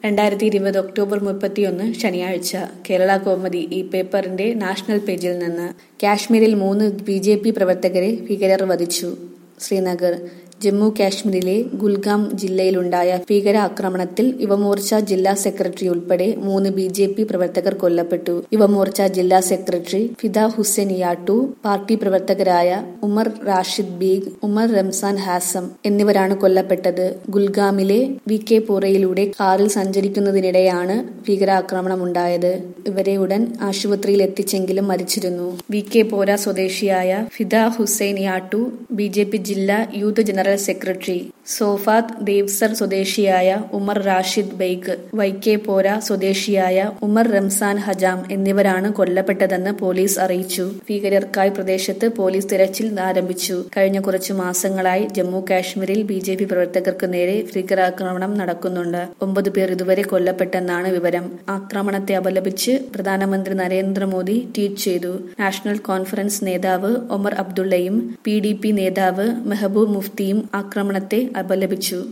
2020 October 31 ശനിയാഴ്ച കേരള കൗമുദി ഈ പേപ്പറിന്റെ നാഷണൽ പേജിൽ നിന്ന് കാശ്മീരിൽ 3 ബിജെപി പ്രവർത്തകരെ ഭീകരർ വധിച്ചു. ശ്രീനഗർ ജമ്മു കാശ്മീരിലെ ഗുൽഗാം ജില്ലയിലുണ്ടായ ഭീകരാക്രമണത്തിൽ യുവമോർച്ച ജില്ലാ സെക്രട്ടറി ഉൾപ്പെടെ 3 ബിജെപി പ്രവർത്തകർ കൊല്ലപ്പെട്ടു. യുവമോർച്ച ജില്ലാ സെക്രട്ടറി ഫിദ ഹുസൈൻ യാട്ടു, പാർട്ടി പ്രവർത്തകരായ ഉമർ റാഷിദ് ബീഗ്, ഉമർ റംസാൻ ഹാസം എന്നിവരാണ് കൊല്ലപ്പെട്ടത്. ഗുൽഗാമിലെ VK പോറയിലൂടെ കാറിൽ സഞ്ചരിക്കുന്നതിനിടെയാണ് ഭീകരാക്രമണമുണ്ടായത്. ഇവരെ ഉടൻ ആശുപത്രിയിൽ എത്തിച്ചെങ്കിലും മരിച്ചിരുന്നു. VK പോര സ്വദേശിയായ ഫിദ ഹുസൈൻ യാട്ടു, BJP ജില്ലാ youth general secretary Sofat Devsar സ്വദേശിയായ ഉമർ റാഷിദ് ബൈഗ്, YK പോര സ്വദേശിയായ ഉമർ റംസാൻ ഹജാം എന്നിവരാണ് കൊല്ലപ്പെട്ടതെന്ന് പോലീസ് അറിയിച്ചു. ഭീകരർക്കായി പ്രദേശത്ത് പോലീസ് തിരച്ചിൽ ആരംഭിച്ചു. കഴിഞ്ഞ കുറച്ചു മാസങ്ങളായി ജമ്മു കാശ്മീരിൽ BJP പ്രവർത്തകർക്ക് നേരെ ഭീകരാക്രമണം നടക്കുന്നുണ്ട്. 9 പേർ ഇതുവരെ കൊല്ലപ്പെട്ടെന്നാണ് വിവരം. ആക്രമണത്തെ അപലപിച്ച് പ്രധാനമന്ത്രി നരേന്ദ്രമോദി ട്വീറ്റ് ചെയ്തു. നാഷണൽ കോൺഫറൻസ് നേതാവ് ഒമർ അബ്ദുള്ളയും PDP നേതാവ് മെഹബൂബ് മുഫ്തിയും ആക്രമണത്തെ അപലപിച്ചു.